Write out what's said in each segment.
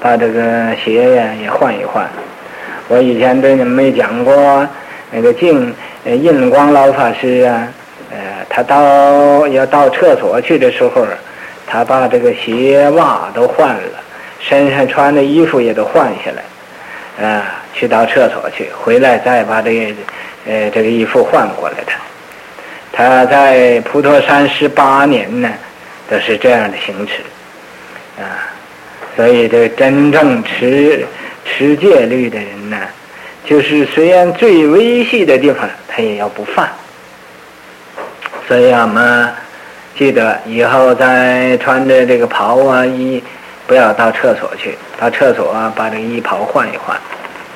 把这个鞋呀也换一换。我以前对你们没讲过，那个印光老法师啊，他要到厕所去的时候，他把这个鞋袜都换了，身上穿的衣服也都换下来，去到厕所去，回来再把这个衣服换过来的。他在普陀山18年呢，都是这样的行持，所以这真正持戒律的人呢，就是虽然最微细的地方他也要不犯。所以我们记得以后再穿着这个袍啊衣，不要到厕所去，到厕所把这个衣袍换一换。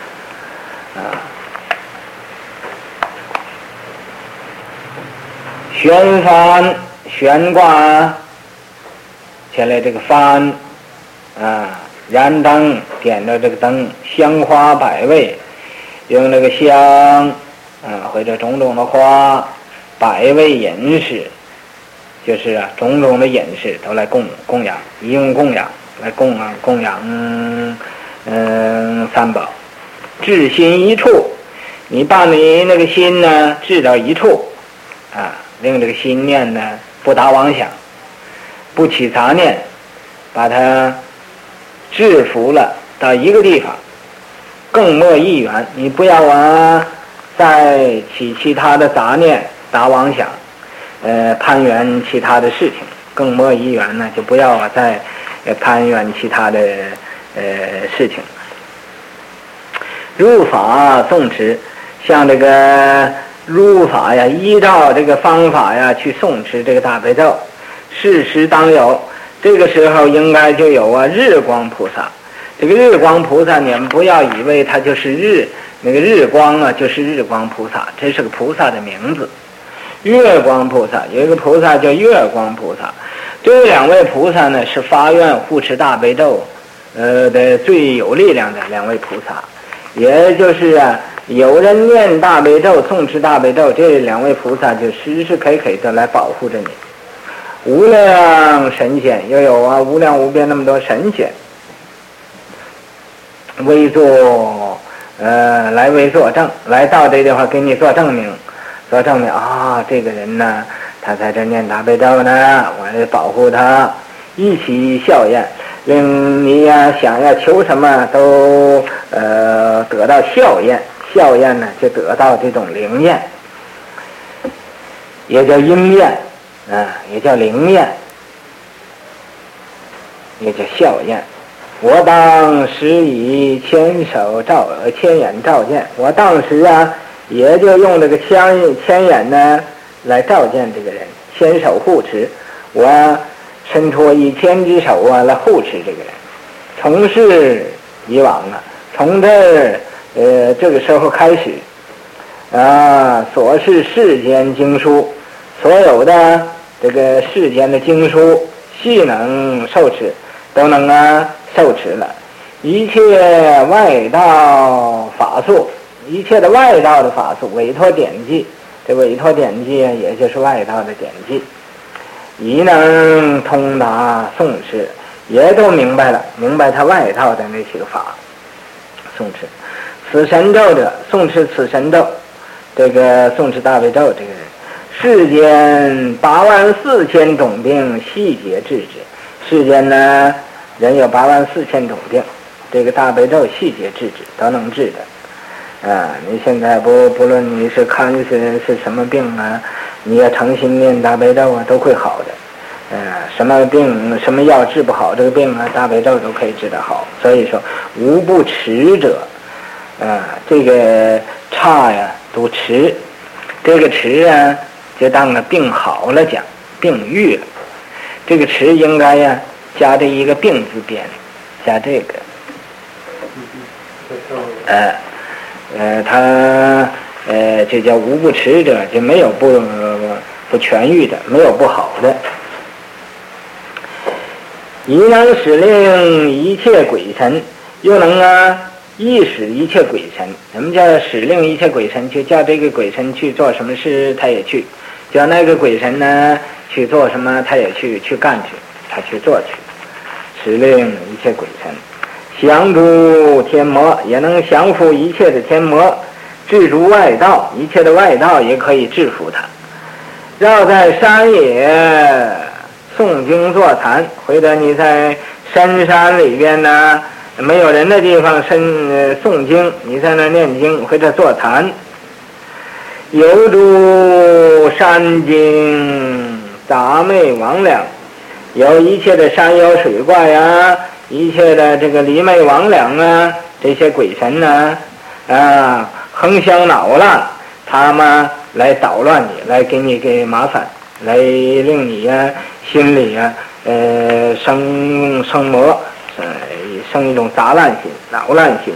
悬幡悬挂前来这个幡燃灯点着这个灯，香花百味，用那个香或者种种的花，百味饮食，就是种种的饮食都来供养，一用供养来供养三宝。至心一处，你把你那个心呢至到一处令这个心念呢不打妄想，不起杂念，把它制服了到一个地方，更莫一缘。你不要再起其他的杂念，打妄想，攀缘其他的事情，更莫一缘呢，就不要再攀缘其他的事情。入法诵持，像这个入法呀，依照这个方法呀去诵持这个大悲咒，事时当有。这个时候应该就有日光菩萨。这个日光菩萨，你们不要以为他就是那个日光就是日光菩萨，这是个菩萨的名字。月光菩萨有一个菩萨叫月光菩萨，这两位菩萨呢是发愿护持大悲咒的最有力量的两位菩萨，也就是有人念大悲咒诵持大悲咒，这两位菩萨就时时刻刻的来保护着你。无量神仙又有无量无边那么多神仙为作证，来到这地方给你做证明这个人呢他在这念大悲咒呢，我得保护他，一起效验，令你想要求什么都得到效验呢就得到这种灵验，也叫应验也叫灵验，也叫效验。我当时以千眼照见，我当时也就用这个千眼呢来照见这个人，千手护持，我伸出1000只手来护持这个人。从事以往从这个时候开始所是世间经书，所有的这个世间的经书悉能受持，都能受持了。一切外道法术，一切的外道的法术，委托典籍，这委托典籍也就是外道的典籍，已能通达诵持，也都明白他外道的那些个法诵持。此神咒者，诵持此神咒，这个诵持大悲咒这个人，世间84000种病细节治之。世间呢人有84000种病，这个大悲咒细节治之都能治的。你现在不论你是看是什么病你要诚心念大悲咒都会好的。什么病什么药治不好这个病大悲咒都可以治得好。所以说无不持者，这个差都持，这个持就当个病好了讲，病愈了。这个持应该加这一个病字边，加这个他这叫无不持者，就没有不痊愈的，没有不好的。已能使令一切鬼神，又能意使一切鬼神。什么叫使令一切鬼神？就叫这个鬼神去做什么事他也去，叫那个鬼神呢去做什么他也去干去，他去做去。使令一切鬼神， 降诸天魔，也能降服一切的天魔，制除外道，一切的外道也可以制服他。绕在山野诵经坐禅，或者你在深山里边呢，没有人的地方诵经，你在那念经或者坐禅。游诸山精杂魅魍魉，有一切的山妖水怪啊，一切的这个离魅魍魉啊，这些鬼神呢横相恼乱，他们来捣乱你，来给你给麻烦，来令你心里生魔，生一种杂乱心、恼乱心。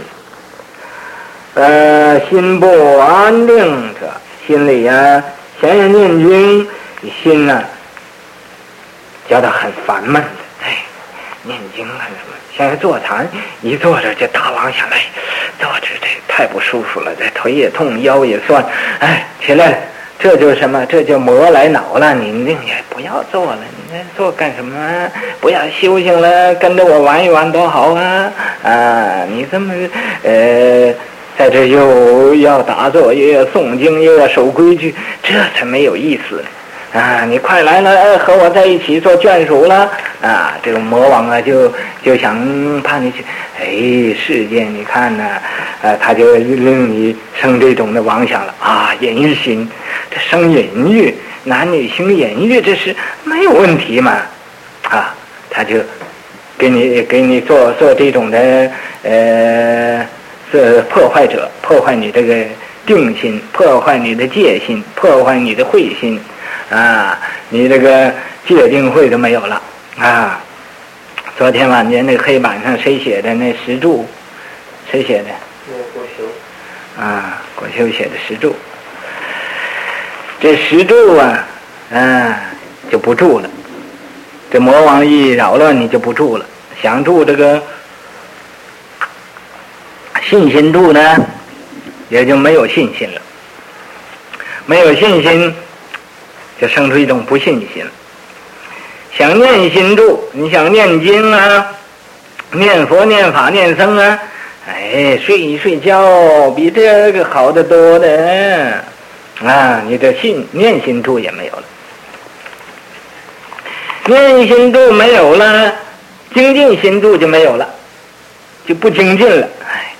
心不安定者，心里闲言念经，心觉得很烦闷的。念经什么？现在坐禅，一坐着就大王下来，坐着这太不舒服了，这腿也痛，腰也酸，起来了。这就是什么？这就魔来恼了你，你也不要做了，你做干什么？不要修行了，跟着我玩一玩多好啊！你这么在这又要打坐，又要诵经，又要守规矩，这才没有意思啊！你快来了，和我在一起做眷属了啊！这个魔王就想怕你去，世界你看呢，他就令你生这种的妄想了啊！淫欲心，这生淫欲，男女性淫欲，这是没有问题嘛啊！他就给你做这种的是破坏者，破坏你这个定心，破坏你的戒心，破坏你的慧心啊！你这个戒定慧都没有了啊！昨天晚间那个黑板上谁写的那石柱？谁写的？ 果修啊，果修写的石柱。这石柱就不住了。这魔王一扰乱你就不住了，想住这个信心住呢，也就没有信心了。没有信心，就生出一种不信心。想念心住，你想念经啊，念佛、念法、念僧啊，睡一睡觉比这个好得多的啊！你的念心住也没有了，念心住没有了，精进心住就没有了，就不精进了。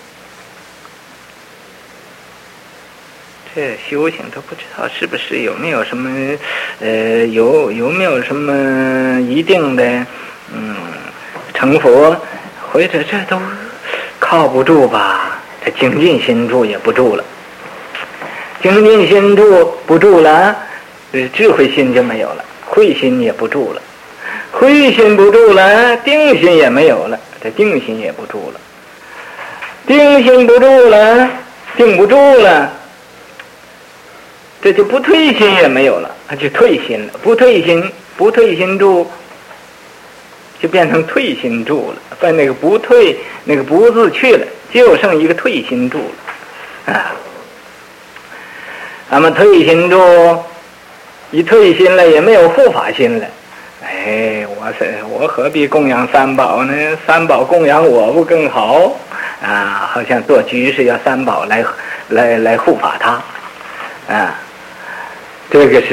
这修行都不知道是不是有没有什么有没有什么一定的成佛，或者这都靠不住吧？这精进心住也不住了，精进心住不住了，智慧心就没有了，慧心也不住了，慧心不住了，定心也没有了，这定心也不住了，定心不住了，定不住了。这就不退心也没有了，他就退心了，不退心住，就变成退心住了，把那个不退那个不字去了，就剩一个退心住了啊。那么退心住，一退心了也没有护法心了，我何必供养三宝呢？三宝供养我不更好啊？好像做居士要三宝来护法他啊。这个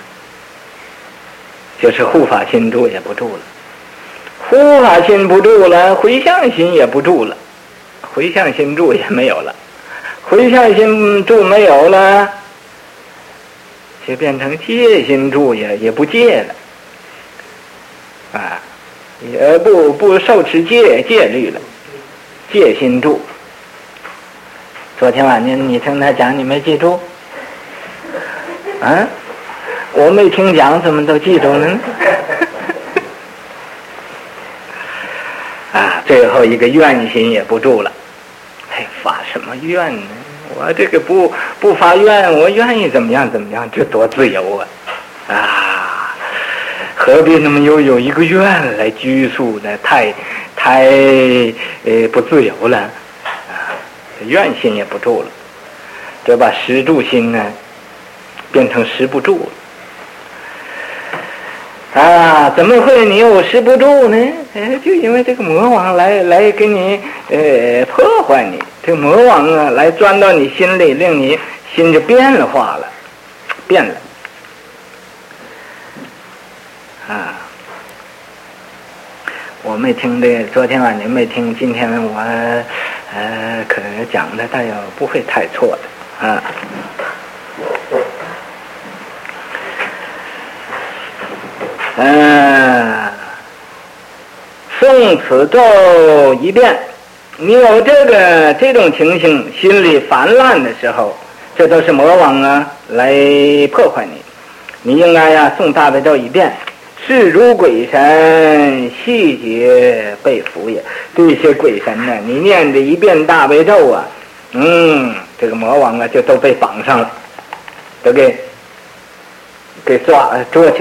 就是护法心住也不住了，护法心不住了，回向心也不住了，回向心住也没有了，回向心住没有了，就变成戒心住也不戒了啊，也不受持戒律了，戒心住。昨天晚上你听他讲，你没记住？我没听讲，怎么都记住了呢？最后一个愿心也不住了，发什么愿呢？我这个不发愿，我愿意怎么样，这多自由啊！何必那么有一个愿来拘束呢？太不自由了啊！愿心也不住了，这把识住心呢变成识不住了啊！怎么会你有识不住呢？就因为这个魔王来给你破坏你。这魔王啊，来钻到你心里，令你心就变化了，变了啊！我没听的，昨天晚上没听，今天我可能讲的，但也不会太错的啊。诵此咒一遍，你有这种情形，心里烦乱的时候，这都是魔王啊来破坏你。你应该呀诵大悲咒一遍，是如鬼神，细节被俘也。这些鬼神呢，你念这一遍大悲咒啊，这个魔王啊就都被绑上了，都给抓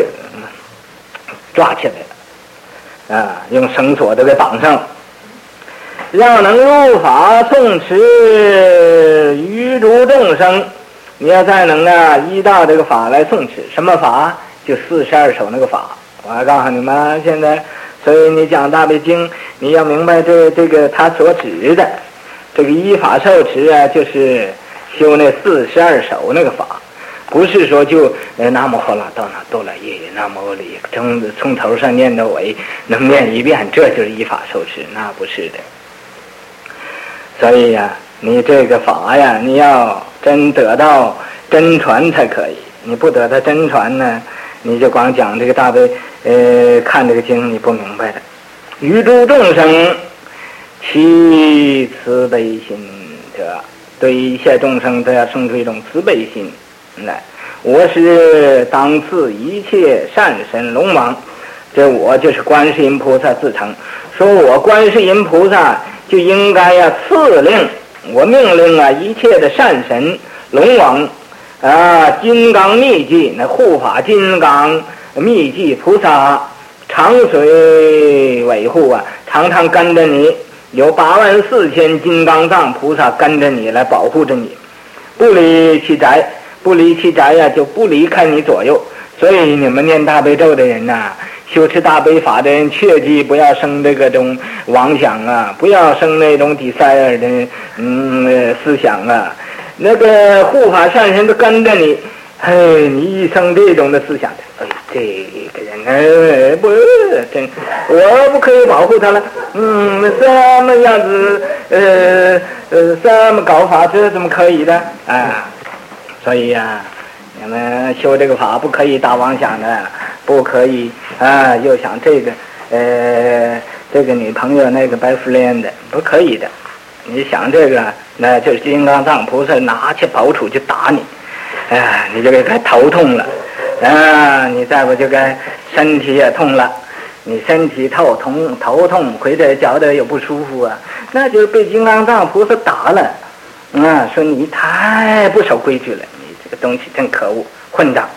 起来了啊！用绳索都给绑上了。要能入法诵持余诸众生，你要再能啊依照这个法来诵持，什么法？就42首那个法。我还告诉你们，现在所以你讲大悲经，你要明白这个他所指的这个依法受持啊，就是修那42首那个法。不是说就南无喝啦到那哆啦耶南无阿弥从头上念到尾，能念一遍，这就是依法受持，那不是的。所以呀，你这个法呀，你要真得到真传才可以。你不得到真传呢，你就光讲这个大悲，看这个经你不明白的。余诸众生其慈悲心者，对一切众生都要生出一种慈悲心来。我是当赐一切善神龙王，这我就是观世音菩萨自称，说我观世音菩萨就应该呀赐令，我命令啊一切的善神龙王啊金刚密技，那护法金刚密技菩萨长随维护啊，常常跟着你，有84000金刚藏菩萨跟着你来保护着你，不离其宅，不离其宅呀，就不离开你左右。所以你们念大悲咒的人呐，修持大悲法的人，切记不要生这个种妄想啊，不要生那种desire的思想啊。那个护法善神都跟着你，你一生这种的思想，这个人不真，我不可以保护他了，什么样子什么搞法，这怎么可以的啊？所以呀，你们修这个法不可以打妄想的，不可以啊，又想这个女朋友那个白富莲的，不可以的。你想这个，那就是金刚藏菩萨拿起宝杵就打你，你就该头痛了，你再不就该身体也痛了，你身体头痛，回着觉得有不舒服啊，那就是被金刚藏菩萨打了。说你太不守规矩了，你这个东西真可恶，混账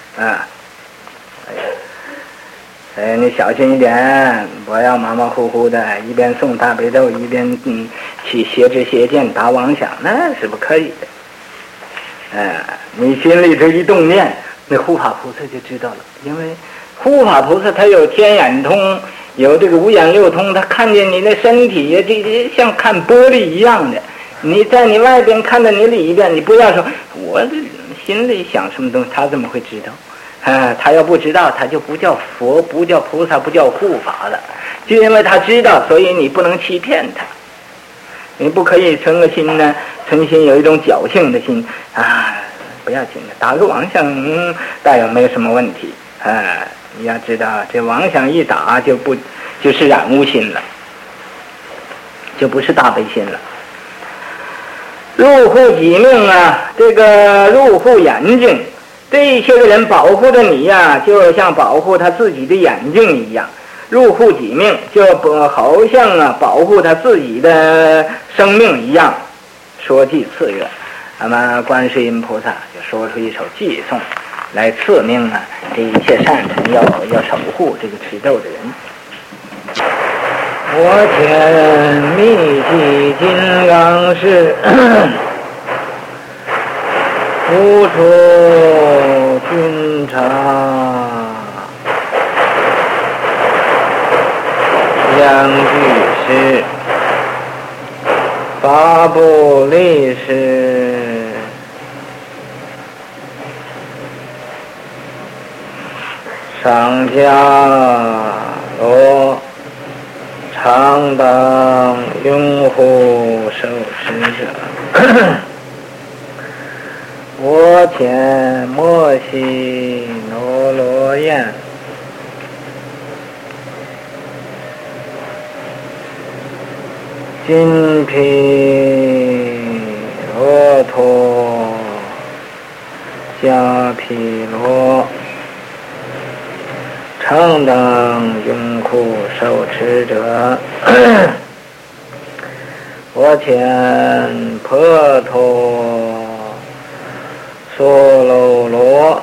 你小心一点，不要马马虎虎的，一边诵大悲咒，一边起邪知邪见打妄想，那是不可以的。你心里这一动念，那护法菩萨就知道了，因为护法菩萨他有天眼通，有这个五眼六通，他看见你的身体也就像看玻璃一样的。你在你外边看到你里边，你不要说我这心里想什么东西，他怎么会知道？他要不知道，他就不叫佛，不叫菩萨，不叫护法了。就因为他知道，所以你不能欺骗他。你不可以存个心呢，存心有一种侥幸的心不要紧的，打个妄想倒也没有什么问题你要知道，这妄想一打就是染污心了，就不是大悲心了。入户己命啊，这个入户眼睛，这些个人保护着你呀，就像保护他自己的眼睛一样。入户己命，就好像保护他自己的生命一样。说偈赐愿，那么观世音菩萨就说出一首偈颂来赐命这一切善神要守护这个持咒的人。我见密集金刚是无处君察，相聚时法部力士上下罗常当拥护受持者我前摩西罗罗焰金毗罗陀迦毗罗常当拥护受持者我前婆陀娑罗罗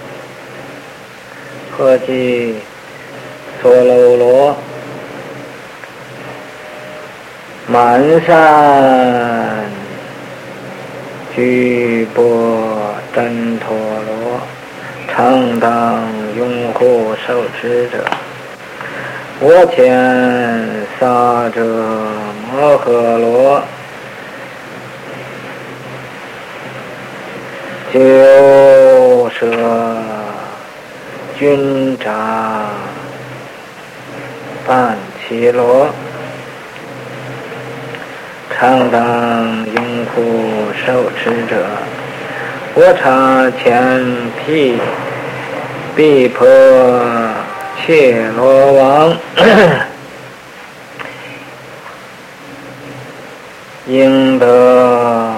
何即娑罗罗满山居波真陀罗常当拥护受持者我前萨者摩诃罗九舍军扎半齐罗常当拥护受持者我察前毗婆切罗王应得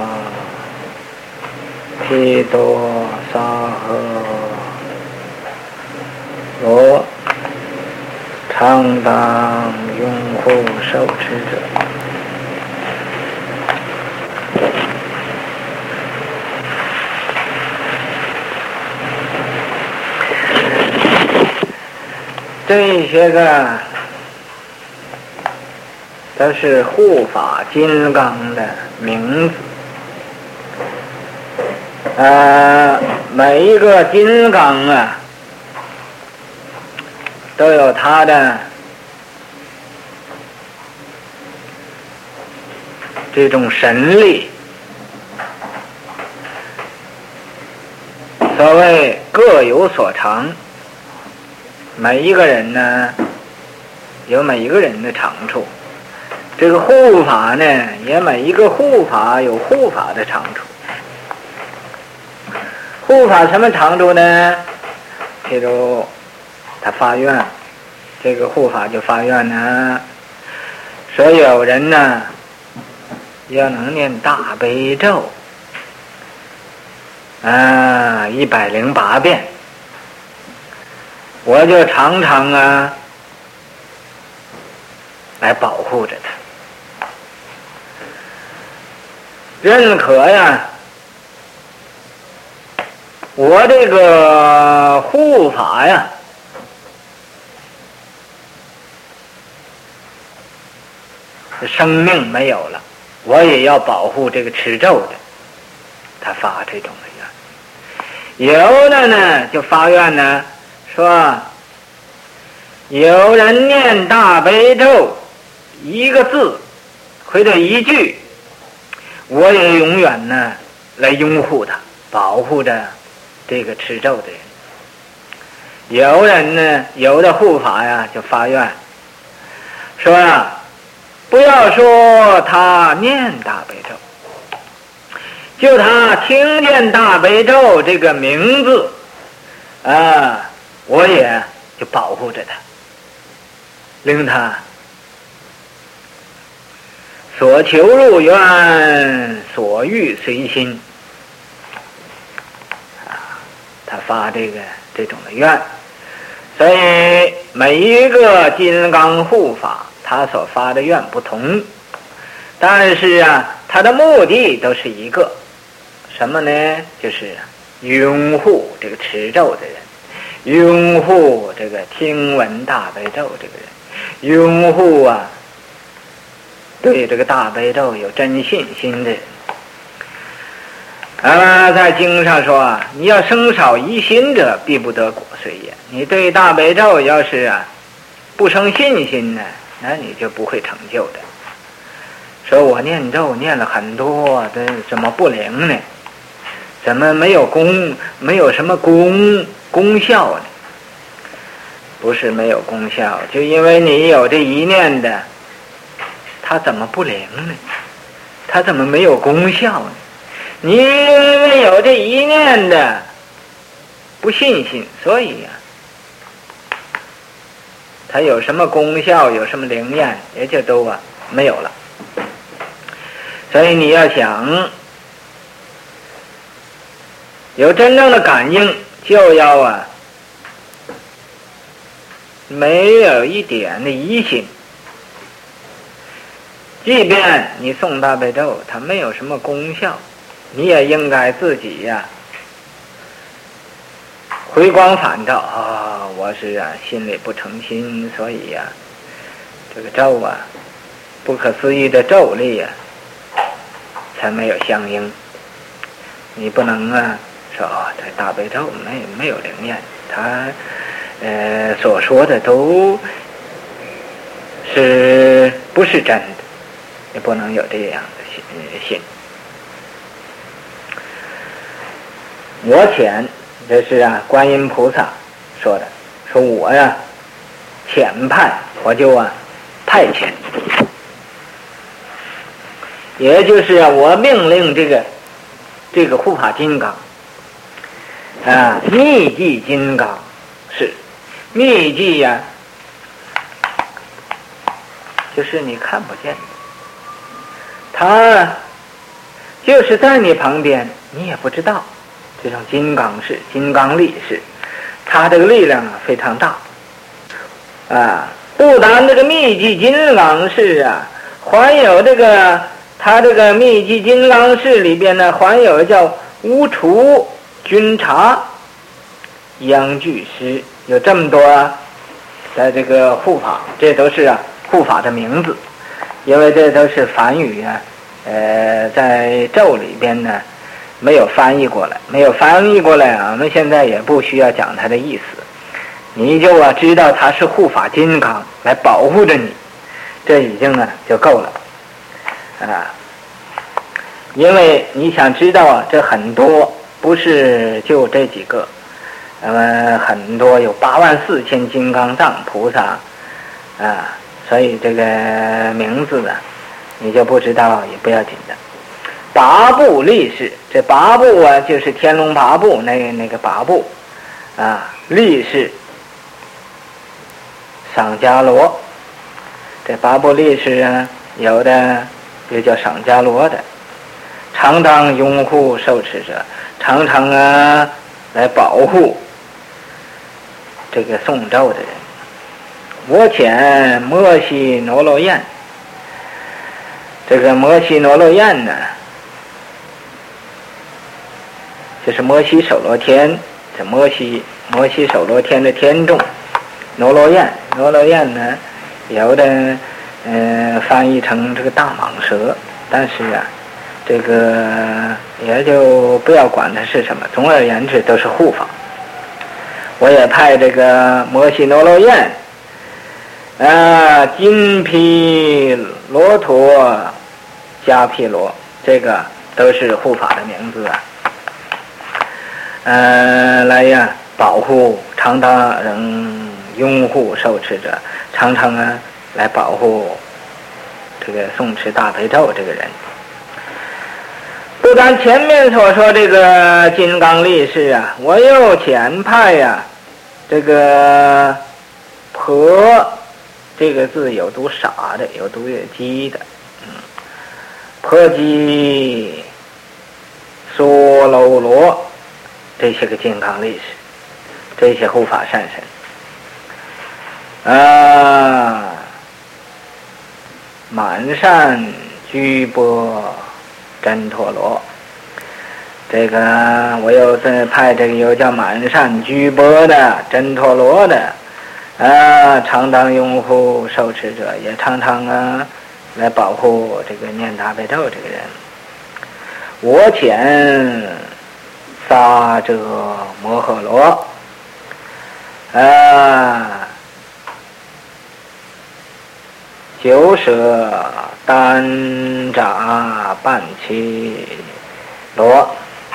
毗多沙诃罗常当拥护受持者这些个都是护法金刚的名字每一个金刚啊都有它的这种神力所谓各有所长每一个人呢有每一个人的长处这个护法呢也每一个护法有护法的长处护法什么长处呢譬如他发愿这个护法就发愿呢所有人呢要能念大悲咒108遍我就常常来保护着他认可我这个护法生命没有了我也要保护这个持咒的他发这种的愿有的呢就发愿呢说有人念大悲咒一个字或者一句我也永远呢来拥护他保护着这个持咒的人有人呢有的护法就发愿说不要说他念大悲咒就他听见大悲咒这个名字我也就保护着他令他所求入愿所欲随心他发这种的愿所以每一个金刚护法他所发的愿不同但是他的目的都是一个什么呢就是拥护这个持咒的人拥护这个听闻大悲咒这个人拥护对这个大悲咒有真信心的人在经上说你要生少疑心者必不得果遂也你对大悲咒要是不生信心呢那你就不会成就的说我念咒念了很多，这怎么不灵呢？怎么没有什么功效呢？不是没有功效，就因为你有这一念的，它怎么不灵呢？它怎么没有功效呢？你因为有这一念的不信心，所以呀，它有什么功效，有什么灵验，也就都没有了。所以你要想有真正的感应，就要没有一点的疑心。即便你诵大悲咒，它没有什么功效，你也应该自己回光返照我是心里不诚心，所以这个咒不可思议的咒力才没有相应。你不能说这大悲咒没有灵验，他所说的都是不是真的，也不能有这样的信。我遣，这是观音菩萨说的，说我遣派，我就派遣，也就是我命令这个护法金刚密迹金刚是密迹就是你看不见的，他就是在你旁边，你也不知道。这种金刚是金刚力士，他这个力量非常大不单这个密迹金刚是还有他这个密迹金刚士里边呢，还有叫无除军察央具师，有这么多在这个护法，这都是护法的名字，因为这都是梵语在咒里边呢没有翻译过来，我们现在也不需要讲它的意思，你就知道它是护法金刚来保护着你，这已经就够了因为你想知道这很多不是就这几个，很多有84000金刚藏菩萨所以这个名字你就不知道也不要紧的。八部力士，这八部就是天龙八部那个八部力士赏伽罗，这八部力士有的就叫赏伽罗的，常当拥护受持者，常常来保护这个诵咒的人。我遣摩西罗罗焰，这个摩西罗罗焰呢，就是摩西首罗天，这摩西首罗天的天众罗罗焰呢，有的翻译成这个大蟒蛇，但是这个也就不要管它是什么，总而言之都是护法。我也派这个摩西罗罗焰金毗罗陀迦毗罗，这个都是护法的名字来保护常当拥护受持者，常常来保护这个诵持大悲咒这个人。不但前面所说这个金刚力士我又遣派这个婆，这个字有读傻的，有读鸡的婆基娑楼罗，这些个金刚力士，这些护法善神满善居波真陀罗，这个我又再派这个有叫满善居波的真陀罗的常当拥护受持者，也常常来保护这个念大悲咒这个人。我遣萨遮摩诃罗九舍单札半七罗。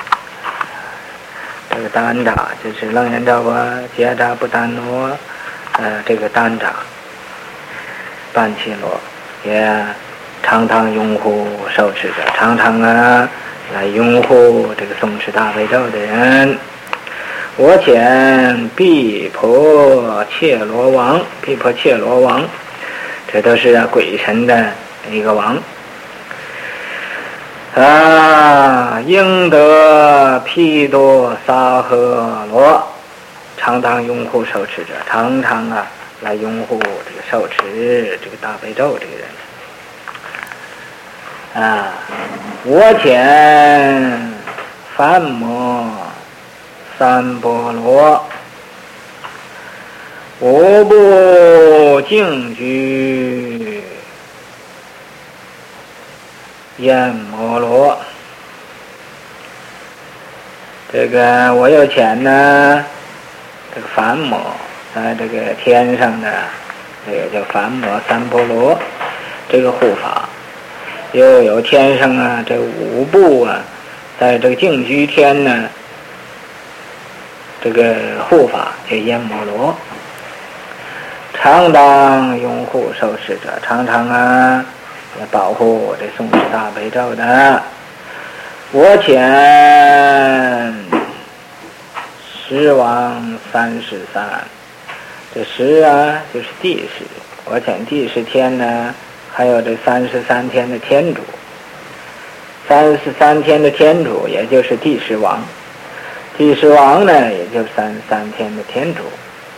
这个单札就是楞严照国结札不单罗，这个单札半七罗也常常拥护受持者，常常来拥护这个诵持大悲咒的人。我遣毗婆切罗王，毗婆切罗王，这都是鬼神的一个王应得毗多沙诃罗，常常拥护受持者，常常来拥护这个受持这个大悲咒这个人我遣梵摩三波罗，无不净居焰摩罗。这个我有钱呢，这个梵摩在这个天上的这个叫梵摩三波罗，这个护法，又有天上这五部在这个净居天呢，这个护法叫焰摩罗，常当拥护受持者，常常也保护这诵持大悲咒的。我遣十王33，这十就是地十，我遣地十天呢，还有这33天的天主，33天的天主也就是地十王，地十王呢也就是33天的天主。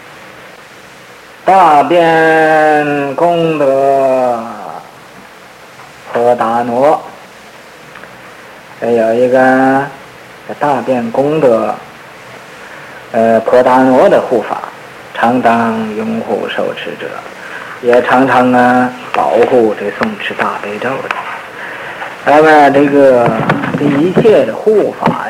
大辩功德婆达挪，这有一个大辩功德婆达挪的护法，常当拥护受持者，也常常保护这诵持大悲咒的。那么这一切的护法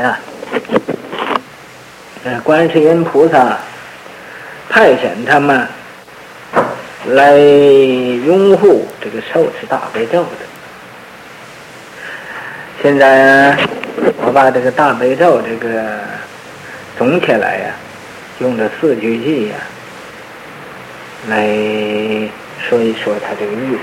观世音菩萨派遣他们来拥护这个受持大悲咒的。现在我把这个大悲咒这个总起来用这4句偈来说一说它这个意思。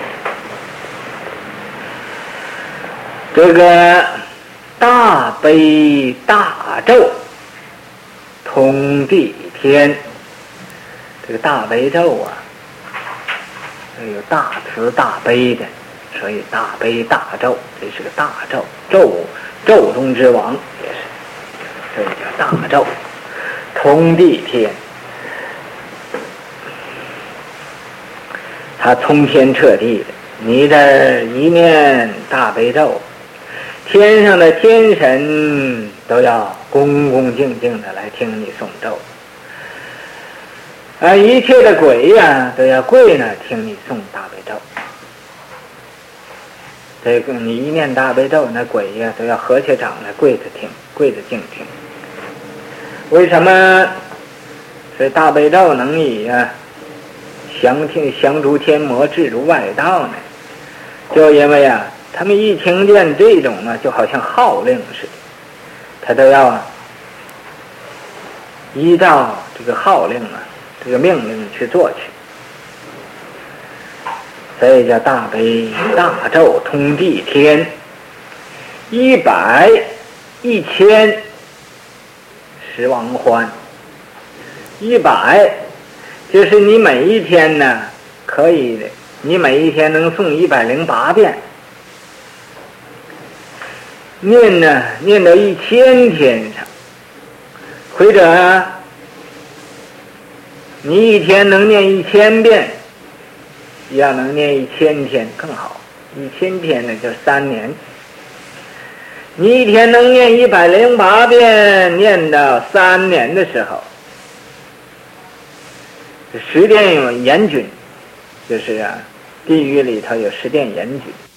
这个大悲大咒通地天，这个大悲咒有大慈大悲的，所以大悲大咒，这是个大咒，咒中之王也是，所以叫大咒，通地天，它通天彻地的。你这一念大悲咒，天上的天神都要恭恭敬敬的来听你诵咒，一切的鬼都要跪呢听你诵大悲咒。这个你一念大悲咒，那鬼都要合起掌来跪着听，跪着静听。为什么？所以大悲咒能以降诸天魔，制如外道呢？就因为他们一听见这种就好像号令似的，他都要依照这个号令这个命令去做去。所以叫大悲大咒通地天，100、1000十王欢。100就是你每一天可以的，你每一天能诵108遍，念到1000天上，或者你一天能念1000遍，要能念1000天更好，1000天呢就3年。你一天能念108遍，念到3年的时候，十殿严君，就是地狱里头有十殿严君，